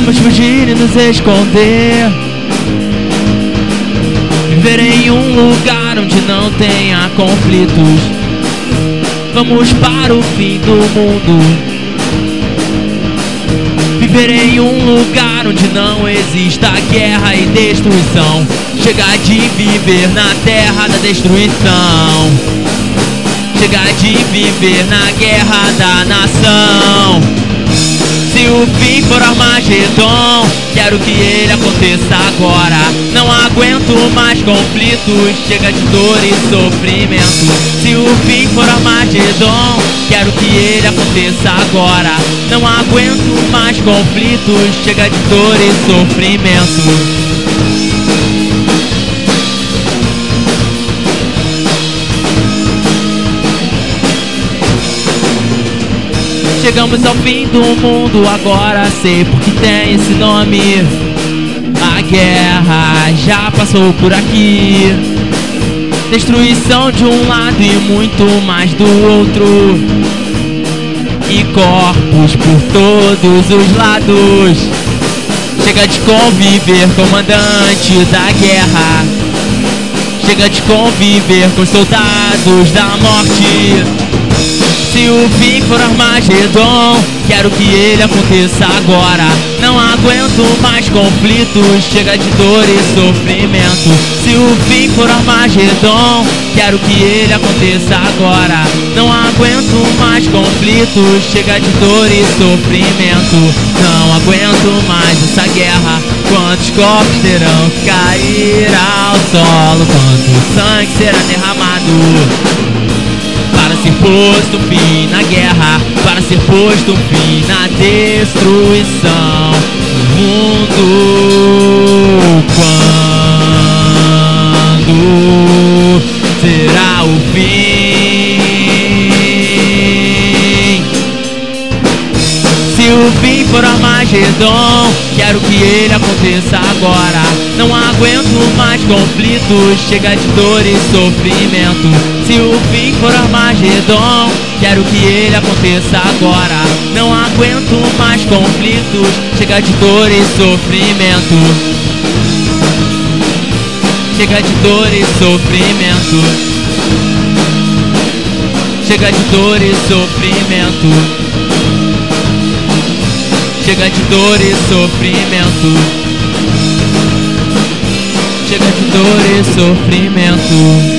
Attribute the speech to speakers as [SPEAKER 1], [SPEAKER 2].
[SPEAKER 1] Vamos fugir e nos esconder, viver em um lugar onde não tenha conflitos. Vamos para o fim do mundo, viver em um lugar onde não exista guerra e destruição. Chega de viver na terra da destruição, chega de viver na guerra da nação. Se o fim for Armagedon, quero que ele aconteça agora. Não aguento mais conflitos, chega de dor e sofrimento. Se o fim for Armagedon, quero que ele aconteça agora. Não aguento mais conflitos, chega de dor e sofrimento. Chegamos ao fim do mundo agora, sei porque tem esse nome. A guerra já passou por aqui, destruição de um lado e muito mais do outro, e corpos por todos os lados. Chega de conviver, comandante da guerra, chega de conviver com soldados da morte. Se o fim for Armagedon, quero que ele aconteça agora. Não aguento mais conflitos, chega de dor e sofrimento. Se o fim for Armagedon, quero que ele aconteça agora. Não aguento mais conflitos, chega de dor e sofrimento. Não aguento mais essa guerra. Quantos corpos terão que cair ao solo? Quanto sangue será derramado para ser posto um fim na guerra, para ser posto um fim na destruição do mundo? Quando será o fim? Se o fim for Armagedon, quero que ele aconteça agora. Não aguento mais conflitos, chega de dor e sofrimento. Se o fim for Armagedon, quero que ele aconteça agora. Não aguento mais conflitos, chega de dor e sofrimento. Chega de dor e sofrimento. Chega de dor e sofrimento. Chega de dor e sofrimento. Chega de dor e sofrimento.